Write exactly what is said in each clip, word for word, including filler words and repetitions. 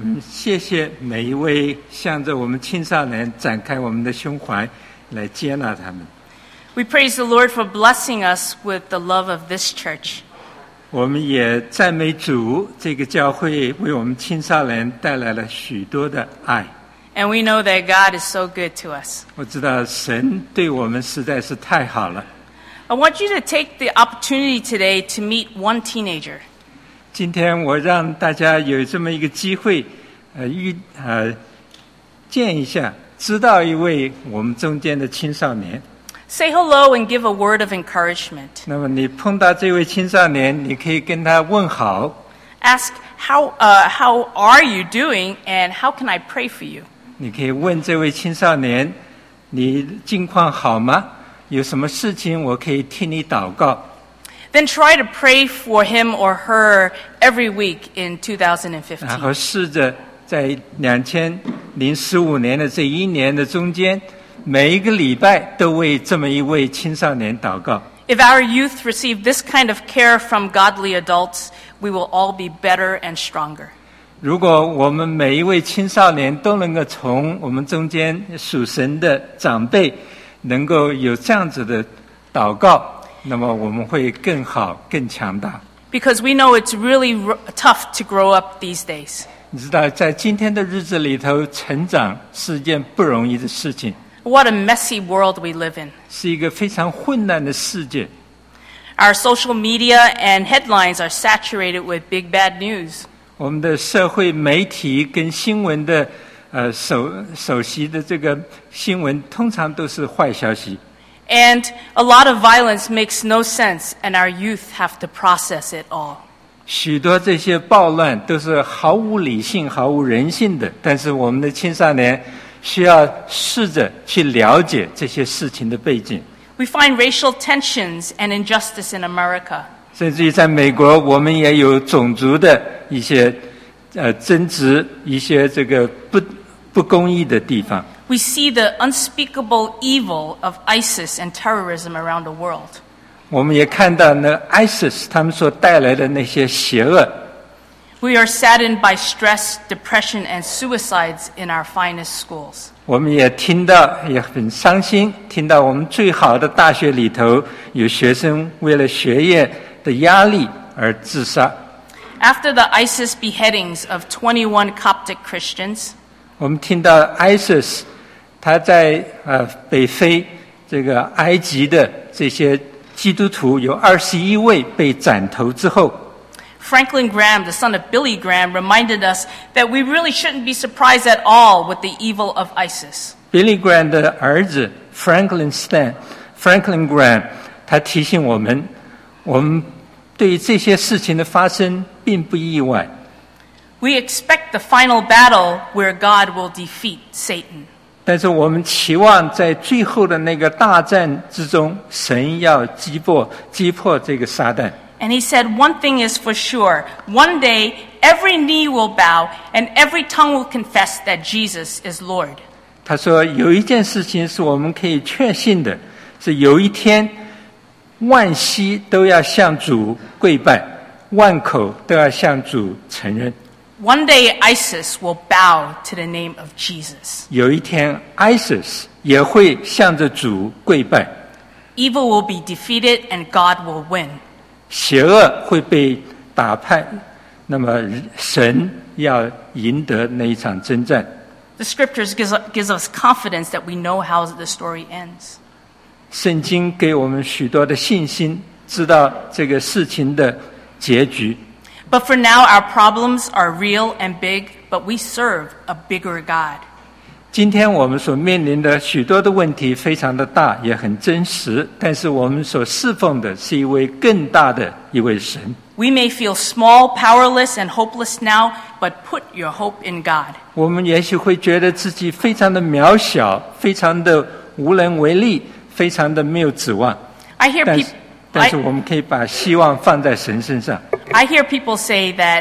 嗯，谢谢每一位向着我们青少年展开我们的胸怀，来接纳他们。 We praise the Lord for blessing us with the love of this church. 我们也赞美主，这个教会为我们青少年带来了许多的爱。 And we know that God is so good to us. 我知道神对我们实在是太好了。 I want you to take the opportunity today to meet one teenager. 今天我让大家有这么一个机会，呃，遇呃见一下，知道一位我们中间的青少年。 Say hello and give a word of encouragement. 那么你碰到这位青少年，你可以跟他问好。 Ask how uh, how are you doing and how can I pray for you? 你可以问这位青少年，你近况好吗？有什么事情我可以替你祷告。 Then try to pray for him or her every week in two thousand 然 fifteen. 后试着在两千零十五年的这一年的中间，每一个礼拜都为这么一位青少年祷告。 If our youth receive this kind of care from godly adults, we will all be better and stronger. 如果我们每一位青少年都能够从我们中间属神的长辈能够有这样子的祷告，那么我们会更好更强大。 Because we know it's really r- tough to grow up these days. 你知道在今天的日子里头，成长是一件不容易的事情， What a messy world we live in. 是一个非常混乱的世界。 Our social media and headlines are saturated with big bad news. 我们的社会媒体跟新闻的呃首首席的这个新闻，通常都是坏消息。 And a lot of violence makes no sense, and our youth have to process it all. 许多这些暴乱都是毫无理性、毫无人性的，但是我们的青少年需要试着去了解这些事情的背景。 We find racial tensions and injustice in America. 甚至于在美国，我们也有种族的一些呃争执，一些这个不不公义的地方。 We see the unspeakable evil of ISIS and terrorism around the world. 我们也看到那 ISIS 他们所带来的那些邪恶。 We are saddened by stress, depression, and suicides in our finest schools. 我们也听到，也很伤心，听到我们最好的大学里头有学生为了学业的压力而自杀。 After the ISIS beheadings of twenty-one Coptic Christians, 我们听到 ISIS 他在呃北非这个埃及的这些基督徒有二十一位被斩头之后， Franklin Graham, the son of Billy Graham, reminded us that we really shouldn't be surprised at all with the evil of ISIS. Billy Graham 的儿子 Franklin Stan Franklin Graham 他提醒我们，我们对于这些事情的发生并不意外。 We expect the final battle where God will defeat Satan. 但是我们期望在最后的那个大战之中，神要击破击破这个撒旦。 And he said, one thing is for sure. One day, every knee will bow and every tongue will confess that Jesus is Lord. 他说有一件事情是我们可以确信的，是有一天万膝都要向主跪拜，万口都要向主承认。 One day, ISIS will bow to the name of Jesus. 有一天 ISIS 也会向着主跪拜， Evil will be defeated and God will win. 邪恶会被打败，那么神要赢得那一场征战。 The scriptures gives, gives us confidence that we know how the story ends. 圣经给我们许多的信心，知道这个事情的结局。 But for now, our problems are real and big, but we serve a bigger God. 今天我们所面临的许多的问题非常的大，也很真实，但是我们所侍奉的是一位更大的一位神。 We may feel small, powerless, and hopeless now, but put your hope in God. 我们也许会觉得自己非常的渺小，非常的无能为力，非常的没有指望。 I hear 但是 people. 但是我们可以把希望放在神身上。 I hear people say that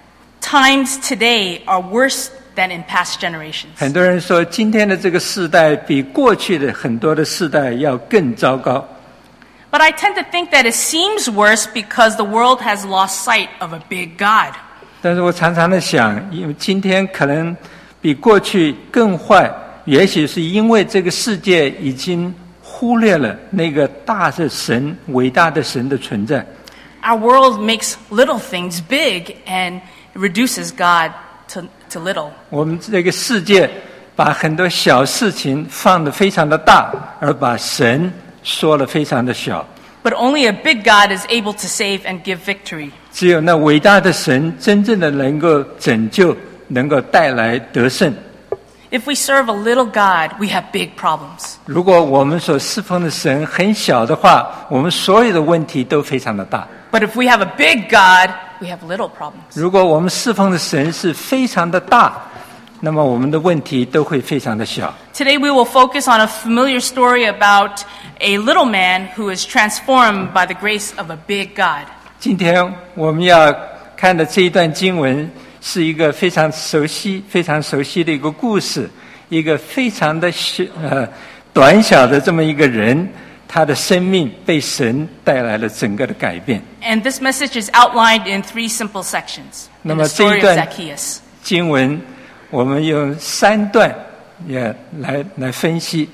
times today are worse than in past generations. 很多人说，今天的这个世代比过去的很多的世代要更糟糕。 But I tend to think that it seems worse because the world has lost sight of a big God. 但是我常常的想，因为今天可能比过去更坏，也许是因为这个世界已经忽略了那个大的神、伟大的神的存在。 Our world makes little things big and reduces God to, to little. 我们这个世界把很多小事情放得非常的大，而把神说了非常的小。 But only a big God is able to save and give victory. 只有那伟大的神真正的能够拯救，能够带来得胜。 If we serve a little God, we have big problems. 如果我们所侍奉的神很小的话，我们所有的问题都非常的大。 But if we have a big God, we have little problems. 如果我们侍奉的神是非常的大，那么我们的问题都会非常的小。 Today we will focus on a familiar story about a little man who is transformed by the grace of a big God. 今天我们要看的这一段经文是一个非常熟悉、非常熟悉的一个故事，一个非常的小呃短小的这么一个人，他的生命被神带来了整个的改变。 And this message is outlined in three simple sections. 那 In 么 the 这 story 一 of 段 Zacchaeus. 经文，我们用三段也来来分析。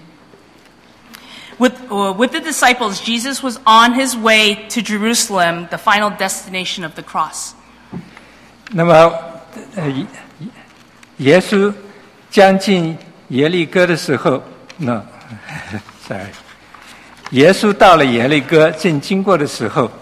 With, uh, with the disciples, Jesus was on his way to Jerusalem, the final destination of the cross. 那么，呃，耶稣将近耶利哥的时候，那 ，sorry， 耶稣到了耶利哥，正经过的时候，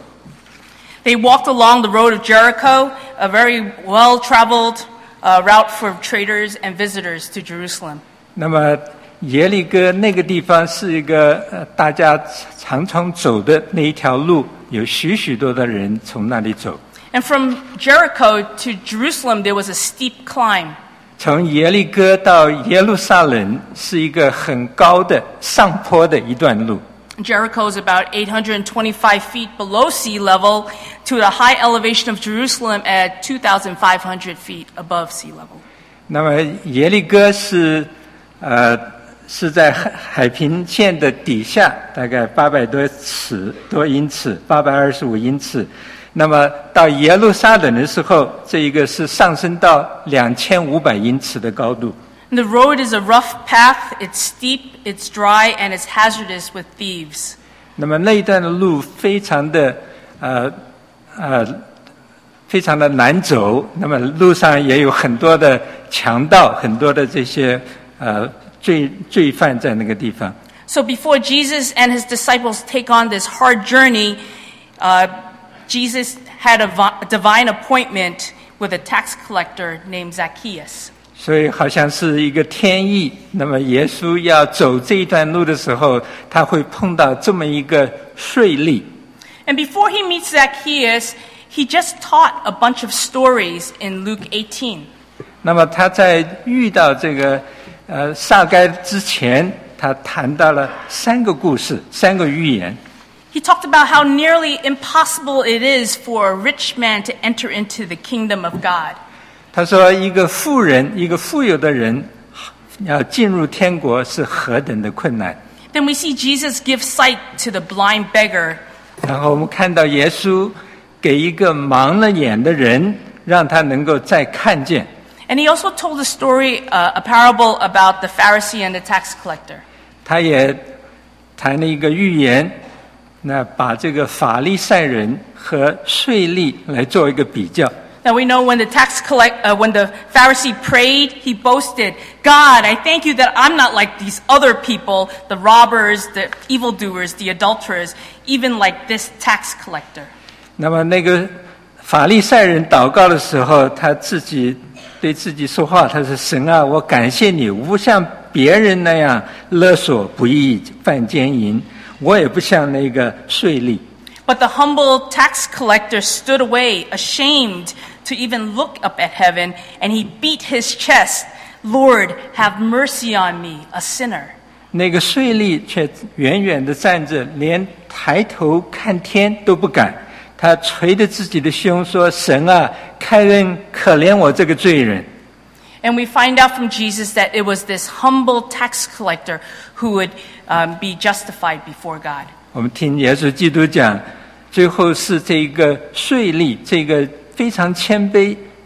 They walked along the road of Jericho, a very well-traveled uh, route for traders and visitors to Jerusalem. 那么耶利哥那个地方是一个呃大家常常走的那一条路，有许许多的人从那里走。 And from Jericho to Jerusalem, there was a steep climb. 从耶利哥到耶路撒冷是一个很高的上坡的一段路。 Jericho is about eight hundred twenty-five feet below sea level to the high elevation of Jerusalem at two thousand five hundred feet above sea level. 那么耶利哥是呃是在海海平线的底下，大概八百多尺多英尺，八百二十五英尺。那么到耶路撒冷的时候，这一个是上升到两千五百英尺的高度。 The road is a rough path. It's steep, it's dry, and it's hazardous with thieves. 那么那一段的路非常的呃呃非常的难走。那么路上也有很多的强盗，很多的这些呃罪罪犯在那个地方。 So before Jesus and his disciples take on this hard journey, uh, Jesus had a vi- divine appointment with a tax collector named Zacchaeus. 所以好像是一个天意。那么耶稣要走这一段路的时候，他会碰到这么一个税吏。 And before he meets Zacchaeus, he just taught a bunch of stories in Luke eighteen. 那么他在遇到这个呃撒该之前，他谈到了三个故事，三个寓言。 He talked about how nearly impossible it is for a rich man to enter into the kingdom of God. 他说，一个富人，一个富有的人，要进入天国是何等的困难。 Then we see Jesus give sight to the blind beggar. 然后我们看到耶稣给一个盲了眼的人，让他能够再看见。 And he also told a story, uh, a parable about the Pharisee and the tax collector. 他也谈了一个寓言，那把这个法利赛人和税吏来做一个比较。 Now we know when the tax collect, uh, when the Pharisee prayed, he boasted, "God, I thank you that I'm not like these other people, the robbers, the evildoers, the adulterers, even like this tax collector." 那么那个法利赛人祷告的时候，他自己对自己说话，他说：“神啊，我感谢你，我不像别人那样勒索不义、犯奸淫，我也不像那个税吏。” But the humble tax collector stood away, ashamed to even look up at heaven, and he beat his chest, "Lord, have mercy on me, a sinner." 那个税吏却远远地站着，连抬头看天都不敢。他捶着自己的胸说：“神啊，开恩，可怜我这个罪人。” And we find out from Jesus that it was this humble tax collector who would um, be justified before God. 我们听耶稣基督讲，最后是这个税吏，这个非常谦卑、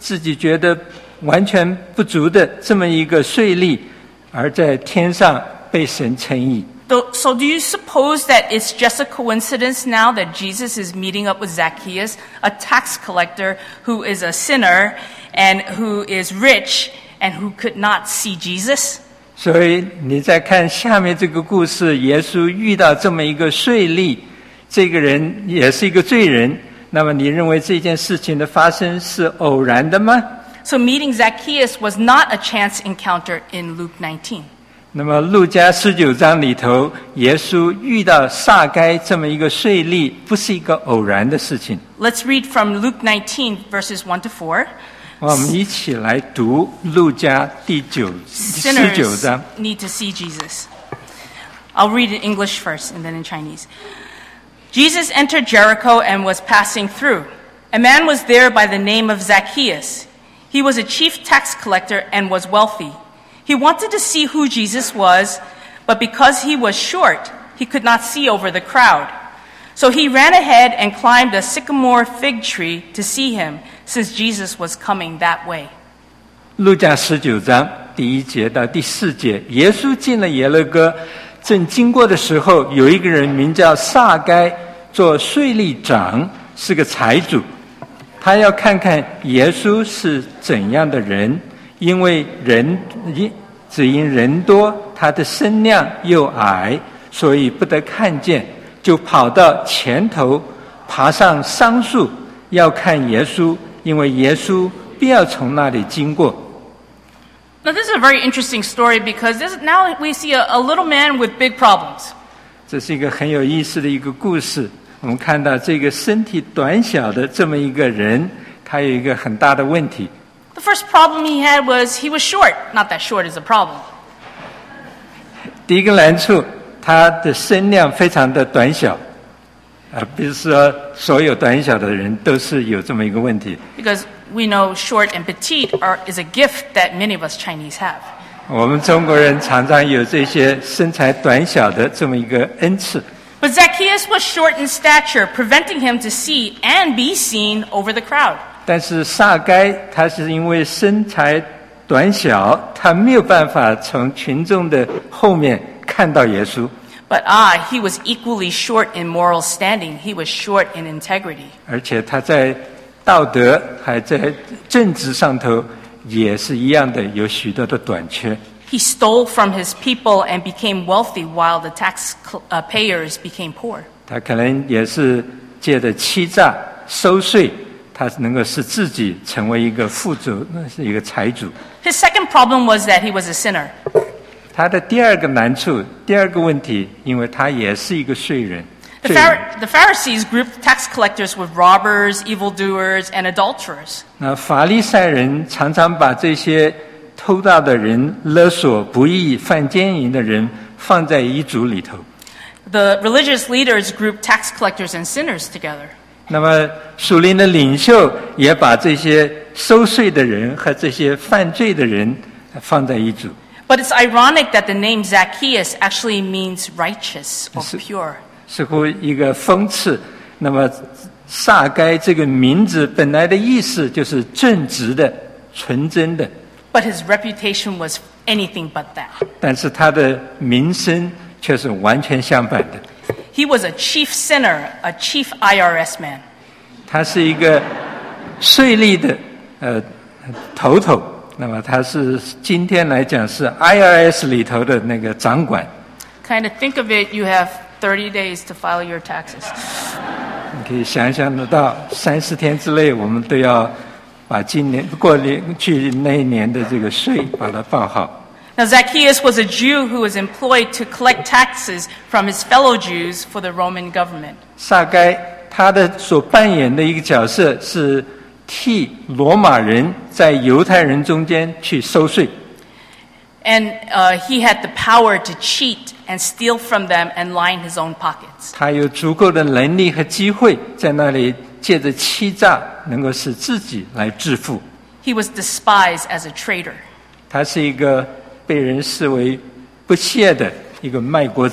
自己觉得完全不足的这么一个税吏，而在天上被神称义。 So do you suppose that it's just a coincidence now that Jesus is meeting up with Zacchaeus, a tax collector who is a sinner and who is rich and who could not see Jesus? 所以你再看下面这个故事，耶稣遇到这么一个税吏，这个人也是一个罪人，那么你认为这件事情的发生是偶然的吗？ So meeting Zacchaeus was not a chance encounter in Luke nineteen. 那么路加十九章里头，耶稣遇到撒该这么一个税吏，不是一个偶然的事情。 Let's read from Luke nineteen, verses one to four. 我们一起来读路加第九十九章。 Sinners need to see Jesus. I'll read in English first and then in Chinese. Jesus entered Jericho and was passing through. A man was there by the name of Zacchaeus. He was a chief tax collector and was wealthy.He wanted to see who Jesus was, but because he was short, he could not see over the crowd. So he ran ahead and climbed a sycamore fig tree to see him, since Jesus was coming that way. 路加十九章第一节到第四节，耶稣进了耶勒哥，正经过的时候，有一个人名叫撒该，做税吏长，是个财主。他要看看耶稣是怎样的人，因为人只因人多，他的身量又矮，所以不得看见，就跑到前头，爬上桑树，要看耶稣，因为耶稣必要从那里经过。 Now this is a very interesting story because this, now we see a, a little man with big problems. 这是一个很有意思的一个故事。我们看到这个身体短小的这么一个人，他有一个很大的问题。 The first problem he had was he was short. Not that short is a problem. 第一个难处，他的身量非常的短小，啊，不是说所有短小的人都是有这么一个问题。 Because we know short and petite are, is a gift that many of us Chinese have. 我们中国人常常有这些身材短小的这么一个恩赐。 But Zacchaeus was short in stature, preventing him to see and be seen over the crowd. 但是撒该他是因为身材短小，他没有办法从群众的后面看到耶稣。 But ah, he was equally short in moral standing. He was short in integrity. 而且他在道德还在政治上头也是一样的，有许多的短缺。 He stole from his people and became wealthy while the tax uh, payers became poor. 他可能也是借着欺诈收税，他能够使自己成为一个富足，那是一个财主。 His second problem was that he was a sinner. 他的第二个难处，第二个问题，因为他也是一个税人。 The, Phar- the Pharisees grouped tax collectors with robbers, evildoers, and adulterers. 那法利赛人常常把这些偷盗的人、勒索、不义、犯奸淫的人放在一组里头。 The religious leaders grouped tax collectors and sinners together. 那么属灵的领袖也把这些收税的人和这些犯罪的人放在一组。 But it's ironic that the name Zacchaeus actually means righteous or pure. 似乎一个讽刺。那么撒该这个名字本来的意思就是正直的、纯真的。 But his reputation was anything but that. 但是他的名声却是完全相反的。 He was a chief sinner, a chief I R S man. 他是一个税吏的呃头头，那么他是今天来讲是 I R S 里头的那个掌管。 Kind of think of it, you have thirty days to file your taxes. 你可以想象得到，三十天之内我们都要把今年过年去那一年的这个税把它报好。 Now Zacchaeus was a Jew who was employed to collect taxes from his fellow Jews for the Roman government. 撒该他的所扮演的一个角色是替罗马人在犹太人中间去收税。 And uh, he had the power to cheat and steal from them and line his own pockets. 他有足够的能力和机会在那里借着欺诈能够使自己来致富。 He was despised as a traitor. 他是一个被人视为不屑的一个卖国者。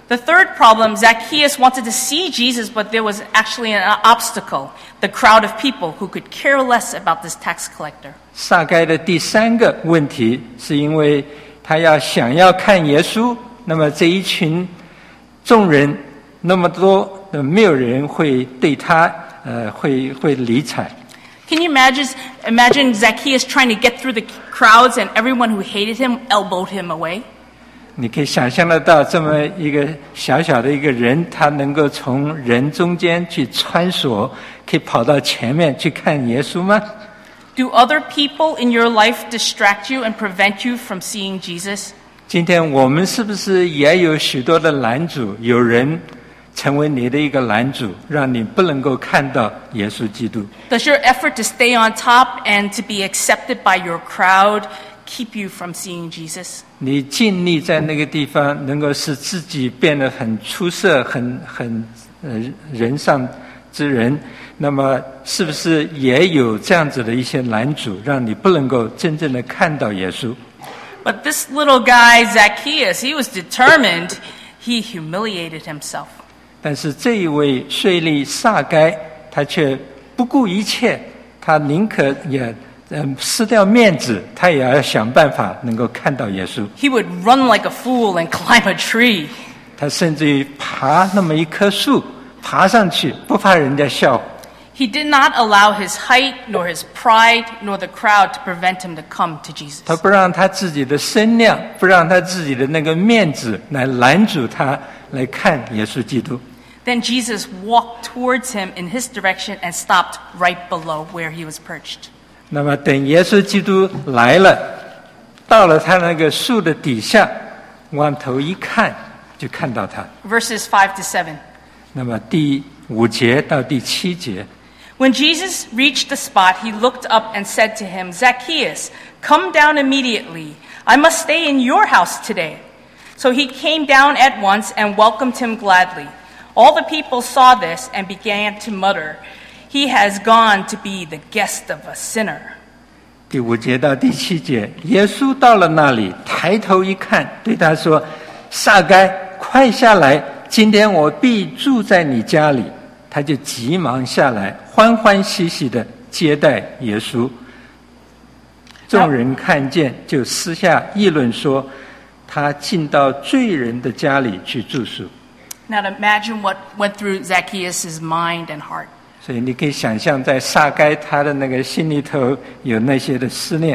The third problem, Zacchaeus wanted to see Jesus, but there was actually an obstacle, the crowd of people who could care less about this tax collector. 撒该的第三个问题是因为他要想要看耶稣，那么这一群众人那么多，没有人会对他呃会会理睬。 Can you imagine, imagine Zacchaeus trying to get through the crowds and everyone who hated him elbowed him away? 你可以想象得到，这么一个小小的一个人，他能够从人中间去穿梭，可以跑到前面去看耶稣吗？ Do other people in your life distract you and prevent you from seeing Jesus? 今天我们是不是也有许多的拦阻？有人成为你的一个拦阻，让你不能够看到耶稣基督。 Does your effort to stay on top and to be accepted by your crowd keep you from seeing Jesus? 你尽力在那个地方能够使自己变得很出色，很很呃人上之人，那么是不是也有这样子的一些拦阻，让你不能够真正的看到耶稣？ But this little guy, Zacchaeus, he was determined. He humiliated himself. 但是这一位税吏撒该，他却不顾一切，他宁可也嗯失掉面子，他也要想办法能够看到耶稣。 He would run like a fool and climb a tree. 他甚至于爬那么一棵树，爬上去不怕人家笑。 He did not allow his height, nor his pride, nor the crowd to prevent him to come to Jesus. 他不让他自己的身量，不让他自己的那个面子来拦阻他来看耶稣基督。 Then Jesus walked towards him in his direction and stopped right below where he was perched. 那么等耶稣基督来了，到了他那个树的底下，往头一看，就看到他。 Verses five to seven. 那么第五节到第七节。 When Jesus reached the spot, he looked up and said to him, Zacchaeus, come down immediately. I must stay in your house today. So he came down at once and welcomed him gladly. All the people saw this and began to mutter, he has gone to be the guest of a sinner. 第五节到第七节，耶稣到了那里，抬头一看，对他说：“撒该，快下来，今天我必住在你家里。”他就急忙下来，欢欢喜喜地接待耶稣。众人看见，就私下议论说，他进到罪人的家里去住宿。 Now imagine what went through Zacchaeus' mind and heart. 所以你可以想象，在撒该他的那个心里头有那些的思念。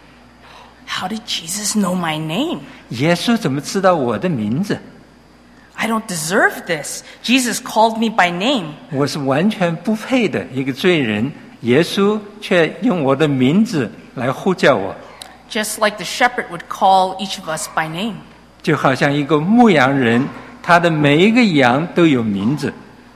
How did Jesus know my name? 耶稣怎么知道我的名字？ I don't deserve this. Jesus called me by name. 我是完全不配的一个罪人，耶稣却用我的名字来呼叫我， Just like the shepherd would call each of us by name. 就好像一个牧羊人，他的每一个羊都有名字。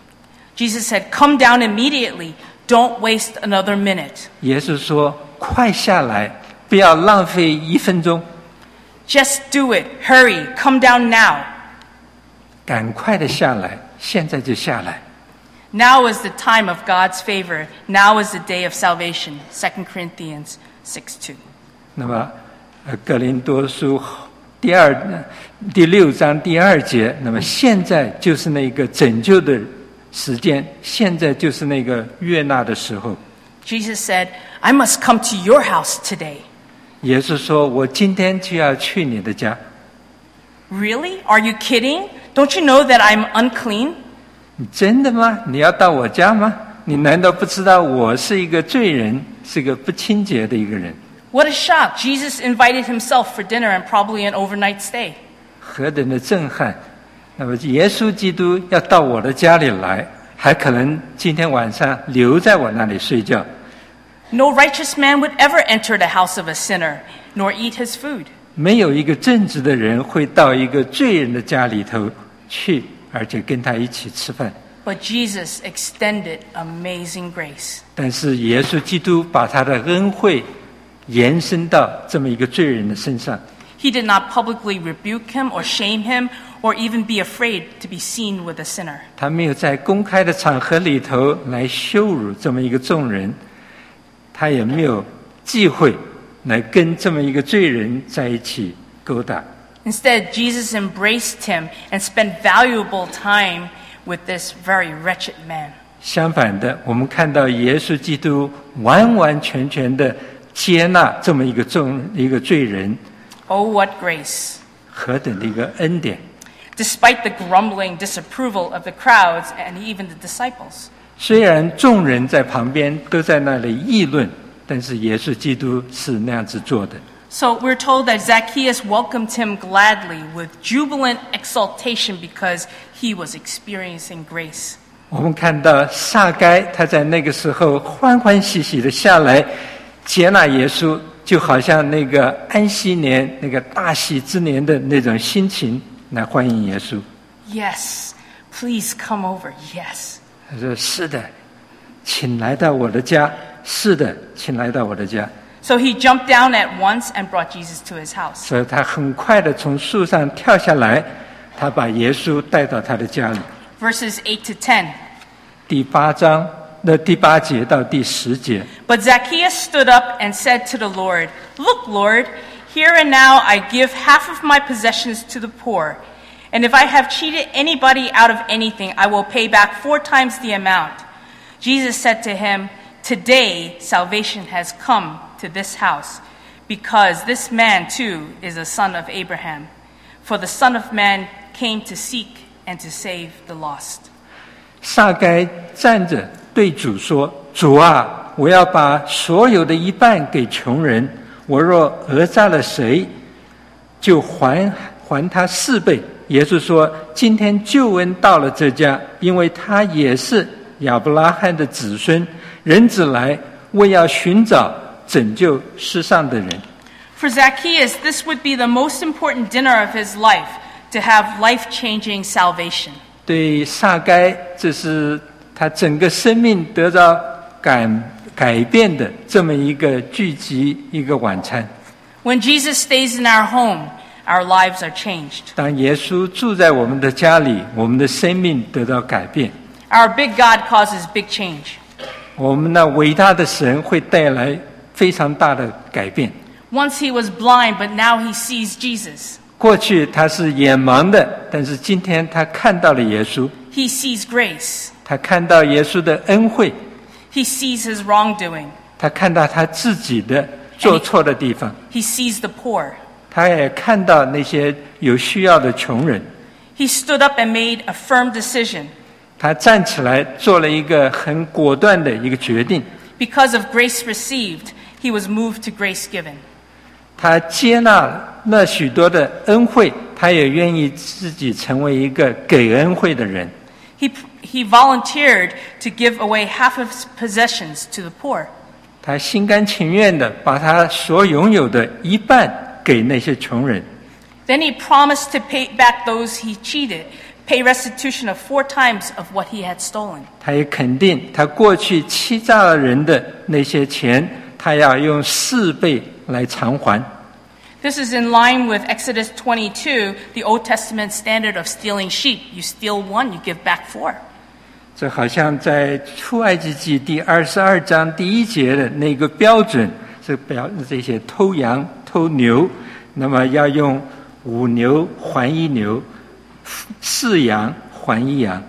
Jesus said, come down immediately. Don't waste another minute. 耶稣说：“快下来，不要浪费一分钟， Just do it. Hurry. Come down now. 赶快的下来，现在就下来。” Now is the time of God's favor. Now is the day of salvation. Second Corinthians six two. 那么，呃，哥林多书第二第六章第二节，那么现在就是那个拯救的时间，现在就是那个悦纳的时候。 Jesus said, I must come to your house today. 耶稣说：“我今天就要去你的家。” Really? Are you kidding? Don't you know that I'm unclean? 你真的吗？你要到我家吗？你难道不知道我是一个罪人，是个不清洁的一个人？ What a shock. Jesus invited himself for dinner and probably an overnight stay. 何等的震撼！那么耶稣基督要到我的家里来，还可能今天晚上留在我那里睡觉。 No righteous man would ever enter the house of a sinner, nor eat his food. 没有一个正直的人会到一个罪人的家里头去，而且跟他一起吃饭。 But Jesus extended amazing grace. 但是耶稣基督把他的恩惠延伸到这么一个罪人的身上。 He did not publicly rebuke him or shame him or even be afraid to be seen with a sinner. 他没有在公开的场合里头来羞辱这么一个众人，他也没有忌讳来跟这么一个罪人在一起勾搭。 Instead, Jesus embraced him and spent valuable time with this very wretched man. 相反的，我们看到耶稣基督完完全全的接纳这么一个众一个罪人， Oh, what grace! 何等的一个恩典！ Despite the grumbling disapproval of the crowds and even the disciples. 虽然众人在旁边都在那里议论，但是耶稣基督是那样子做的。 So we're told that Zacchaeus welcomed him gladly with jubilant exultation because he was experiencing grace. 我们看到撒该他在那个时候欢欢喜喜的下来接纳耶稣，就好像那个安息年那个大喜之年的那种心情来欢迎耶稣。 Yes, please come over. Yes. 他说：“是的，请来到我的家。是的，请来到我的家。” So he jumped down at once and brought Jesus to his house. 所以他很快的从树上跳下来，他把耶稣带到他的家里。 Verses eight to ten. 第八章的第八节到第十节。 But Zacchaeus stood up and said to the Lord, Look, Lord, here and now I give half of my possessions to the poor. And if I have cheated anybody out of anything, I will pay back four times the amount. Jesus said to him, Today salvation has come to this house, because this man too is a son of Abraham. For the Son of Man came to seek and to save the lost. 撒该站着对主说：“主啊，我要把所有的一半给穷人。我若讹诈了谁，就还还他四倍。”耶稣说：“今天救恩到了这家，因为他也是亚伯拉罕的子孙。人子来，为要寻找拯救世上的人。” For Zacchaeus, this would be the most important dinner of his life, to have life-changing salvation. 对撒该，这是他整个生命得到改改变的这么一个聚集，一个晚餐。 When Jesus stays in our home, our lives are changed. 当耶稣住在我们的家里，我们的生命得到改变。 Our big God causes big change. 我们那伟大的神会带来非常大的改变。 Once he was blind, but now he sees Jesus. 过去他是眼盲的，但是今天他看到了耶稣， He sees grace. 他看到耶稣的恩惠， He sees his wrongdoing. 他看到他自己的做错的地方， He sees the poor. 他也看到那些有需要的穷人。 He stood up and made a firm decision. 他站起来做了一个很果断的一个决定， Because of grace received, he was moved to grace given. 他接纳那许多的恩惠，他也愿意自己成为一个给恩惠的人。 He, he volunteered to give away half of his possessions to the poor. 他心甘情愿的把他所拥有的一半给那些穷人。 Then he promised to pay back those he cheated, pay restitution of four times of what he had stolen. 他也肯定他过去欺诈了人的那些钱，他要用四倍来偿还。 This is in line with Exodus twenty-two, the Old Testament standard of stealing sheep. You steal one, you give back four. 这好像在出埃及记第二十二章第一节的那个标准，是表这些偷羊、偷牛，那么要用五牛还一牛，四羊还一羊。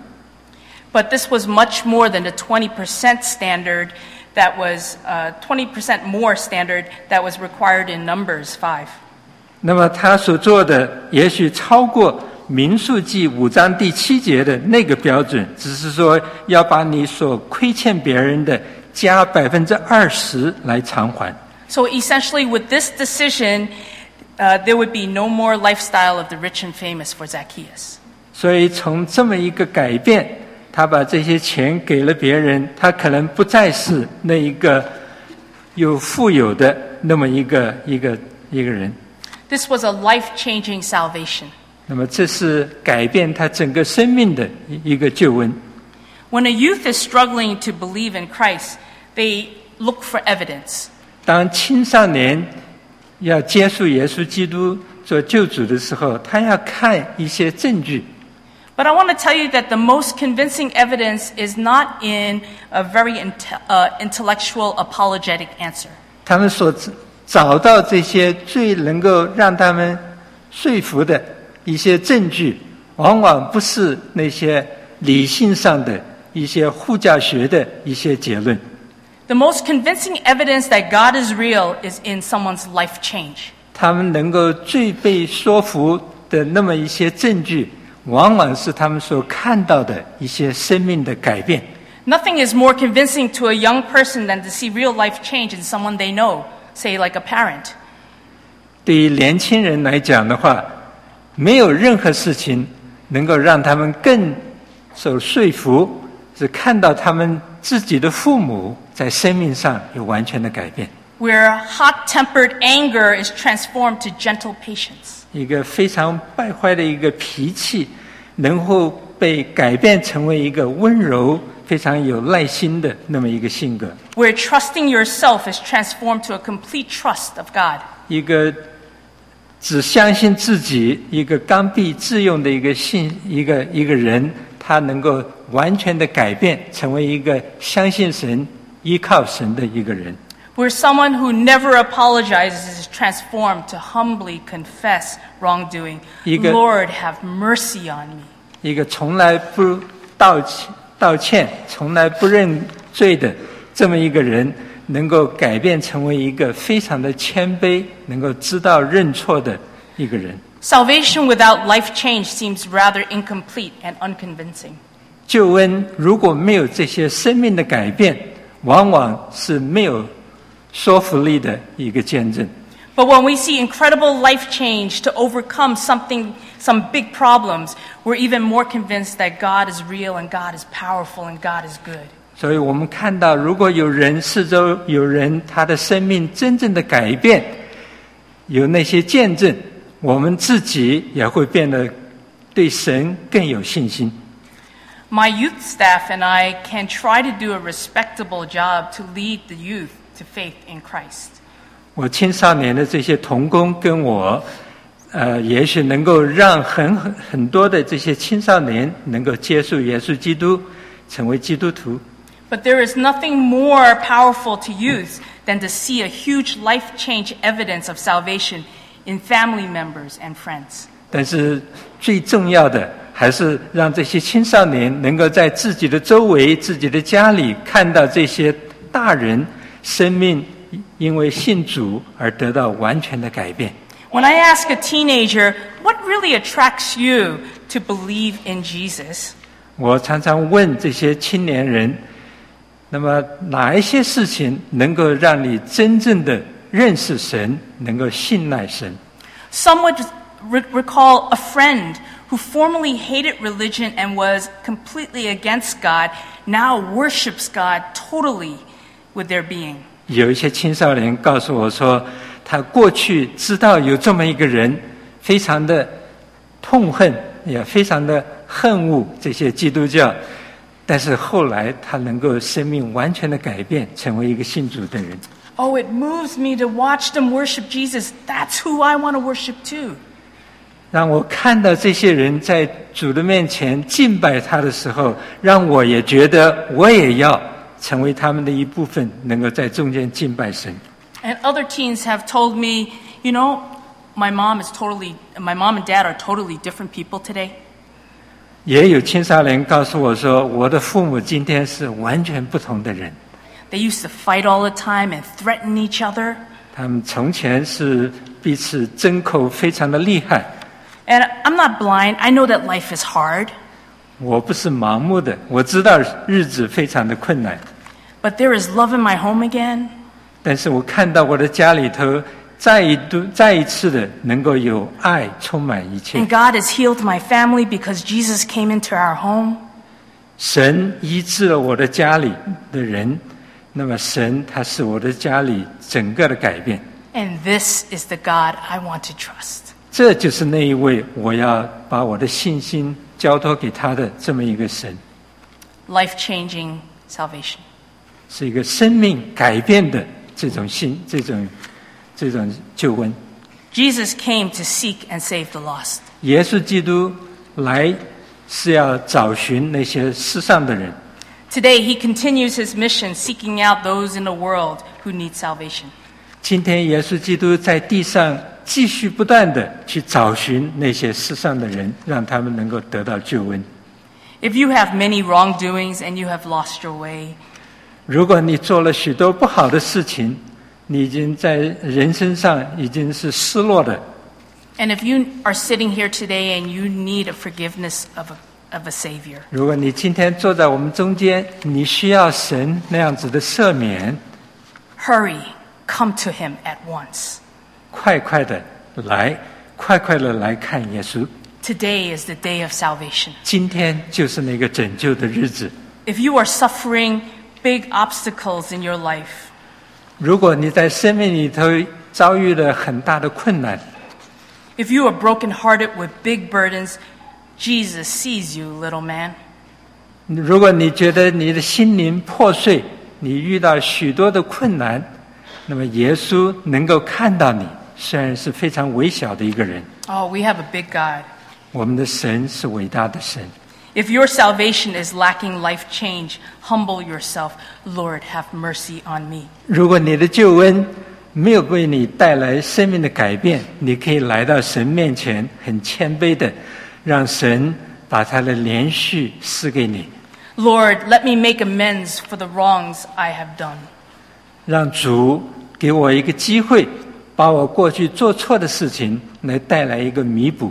But this was much more than the twenty percent standard that was, uh, twenty percent more standard that was required in Numbers five. 那么他所做的也许超过民数记五章第七节的那个标准，只是说要把你所亏欠别人的加百分之二十来偿还。 So essentially with this decision, uh, there would be no more lifestyle of the rich and famous for Zacchaeus. 所以从这么一个改变，他把这些钱给了别人，他可能不再是那一个有富有的那么一个一个一个人。 This was a life-changing salvation. 那么这是改变他整个生命的一个救恩。 When a youth is struggling to believe in Christ, they look for evidence. 当青少年要接受耶稣基督做救主的时候，他要看一些证据。 But I want to tell you that the most convincing evidence is not in a very inte- uh, intellectual apologetic answer. 他们所找到这些最能够让他们说服的一些证据，往往不是那些理性上的一些护教学的一些结论。 The most convincing evidence that God is real is in someone's life change. 他们能够最被说服的那么一些证据，往往是他们所看到的一些生命的改变。 Nothing is more convincing to a young person than to see real life change in someone they know, say like a parent. 对于年轻人来讲的话，没有任何事情能够让他们更受说服，是看到他们自己的父母在生命上有完全的改变。 Where hot-tempered anger is transformed to gentle patience. 一个非常败坏的一个脾气，能够被改变成为一个温柔、非常有耐心的那么一个性格。 Where trusting yourself is transformed to a complete trust of God. 一个只相信自己、一个刚愎自用的一个信一个一个人，他能够完全的改变，成为一个相信神、依靠神的一个人。 Where someone who never apologizes is transformed to humbly confess wrongdoing. Lord, have mercy on me. 一个从来不道歉、道歉、从来不认罪的这么一个人，能够改变成为一个非常的谦卑，能够知道认错的一个人。 Salvation without life change seems rather incomplete and unconvincing. 救恩如果没有这些生命的改变，往往是没有说服力的一个见证。 But when we see incredible life change to overcome something, some big problems, we're even more convinced that God is real and God is powerful and God is good. 所以我们看到，如果有人四周有人他的生命真正的改变，有那些见证，我们自己也会变得对神更有信心。 My youth staff and I can try to do a respectable job to lead the youth to faith in Christ. 我青少年的这些同工跟我，呃，也许能够让很很很多的这些青少年能够接受耶稣基督，成为基督徒。 But there is nothing more powerful to youth than to see a huge life change evidence of salvation in family members and friends. 但是最重要的还是让这些青少年能够在自己的周围、自己的家里看到这些大人生命因为信主而得到完全的改变。 When I ask a teenager, what really attracts you to believe in Jesus? 我常常问这些青年人，那么哪一些事情能够让你真正的认识神，能够信赖神？ Some would re- recall a friend who formerly hated religion and was completely against God, now worships God totally with their being. 有一些青少年告诉我说，他过去知道有这么一个人，非常的痛恨，也非常的恨恶这些基督教，但是后来他能够生命完全的改变，成为一个信主的人。 Oh, it moves me to watch them worship Jesus. That's who I want to worship too. 让我看到这些人在主的面前敬拜他的时候，让我也觉得我也要成为他们的一部分，能够在中间敬拜神。 And other teens have told me, you know, my mom is totally, my mom and dad are totally different people today. 也有青少年告诉我说，我的父母今天是完全不同的人。 They used to fight all the time and threaten each other. 他们从前是彼此争口非常的厉害。 And I'm not blind. I know that life is hard. 我不是盲目的，我知道日子非常的困难。 But there is love in my home again. 但是我看到我的家里头再一度再一次的能够有爱充满一切。 And God has healed my family because Jesus came into our home. 神医治了我的家里的人，那么神他是我的家里整个的改变。 And this is the God I want to trust. 这就是那一位我要把我的信心交托给他的这么一个神。 Life-changing salvation. 是一个生命改变的这种信，这种这种救恩。 Jesus came to seek and save the lost. 耶稣基督来是要找寻那些世上的人。 Today, he continues his mission, seeking out those in the world who need salvation. 今天耶稣基督在地上继续不断的去找寻那些世上的人，让他们能够得到救恩。 If you have many wrongdoings and you have lost your way, 如果你做了许多不好的事情，你已经在人生上已经是失落的。 and if you are sitting here today and you need a forgiveness of a, of a Savior, 如果你今天坐在我们中间，你需要神那样子的赦免， hurry, come to Him at once. 快快的来，快快的来看耶稣。 Today is the day of salvation. 今天就是那个拯救的日子。 If you are suffering big obstacles in your life, 如果你在生命里头遭遇了很大的困难， if you are brokenhearted with big burdens, Jesus sees you, little man. 如果你觉得你的心灵破碎，你遇到许多的困难，那么耶稣能够看到你，虽然是非常微小的一个人。 Oh, we have a big God. 我们的神是伟大的神。 If your salvation is lacking life change, humble yourself. Lord, have mercy on me. 如果你的救恩没有为你带来生命的改变，你可以来到神面前，很谦卑的让神把他的连续施给你， Lord, let me make amends for the wrongs I have done. 让主给我一个机会，把我过去做错的事情来带来一个弥补。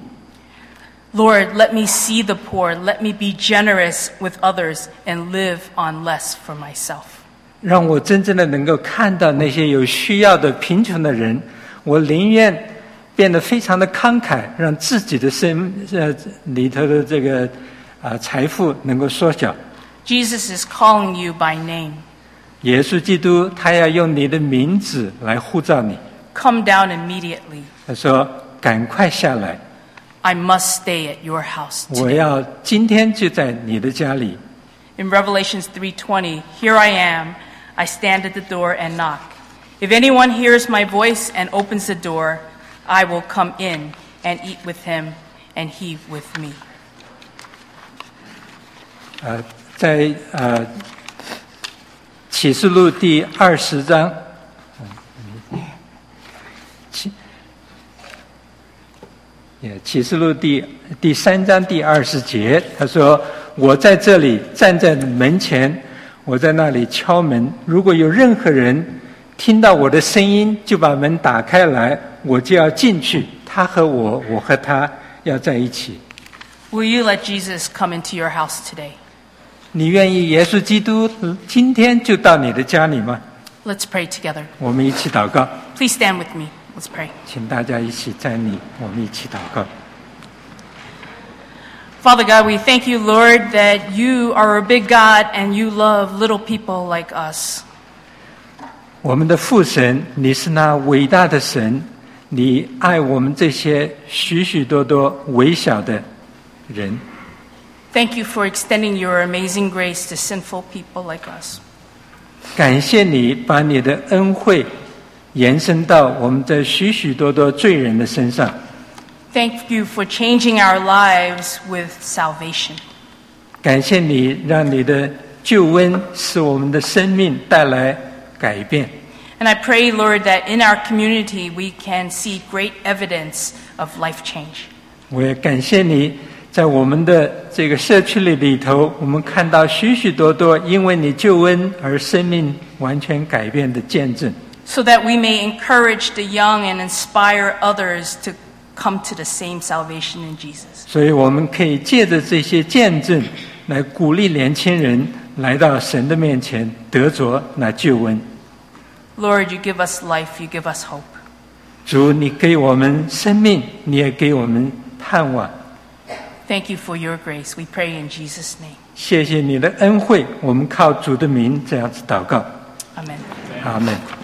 Lord, let me see the poor. Let me be generous with others and live on less for myself. 让我真正的能够看到那些有需要的贫穷的人，我宁愿变得非常的慷慨，让自己的生呃里头的这个啊、呃、财富能够缩小。 Jesus is calling you by name. 耶稣基督他要用你的名字来呼召你， Come down immediately. 他说：“赶快下来， I must stay at your house 我 today. 要今天就在你的家里。” In Revelations three twenty, here I am. I stand at the door and knock. If anyone hears my voice and opens the door, I will come in and eat with him and he with me. 呃，在呃启示录第二十章，启也启示录第第三章第二十节，他说：“我在这里站在门前，我在那里敲门。如果有任何人听到我的声音，就把门打开来，我就要进去。他和我，我和他要在一起。” Will you let Jesus come into your house today? 你愿意耶稣基督今天就到你的家里吗？ Let's pray together. 我们一起祷告， Please stand with me. Let's pray. 请大家一起站立，我们一起祷告。 Father God, we thank you, Lord, that you are a big God and you love little people like us. 我们的父神，你是那伟大的神，你爱我们这些许许多多微小的人。 Thank you for extending your amazing grace to sinful people like us. 感谢你把你的恩惠延伸到我们这许许多多罪人的身上。 Thank you for changing our lives with salvation. 感谢你让你的救恩使我们的生命带来改变。 And I pray, Lord, that in our community we can see great evidence of life change. 我也感谢你，在我们的这个社区里里头，我们看到许许多多因为你救恩而生命完全改变的见证， So that we may encourage the young and inspire others to come to the same salvation in Jesus. 所以我们可以借着这些见证来鼓励年轻人来到神的面前，得着那救恩。 Lord, you give us life, you give us hope. 主，你给我们生命，你也给我们盼望。 Thank you for your grace. We pray in Jesus' name. 谢谢你的恩惠，我们靠主的名这样子祷告。 Amen. 阿们。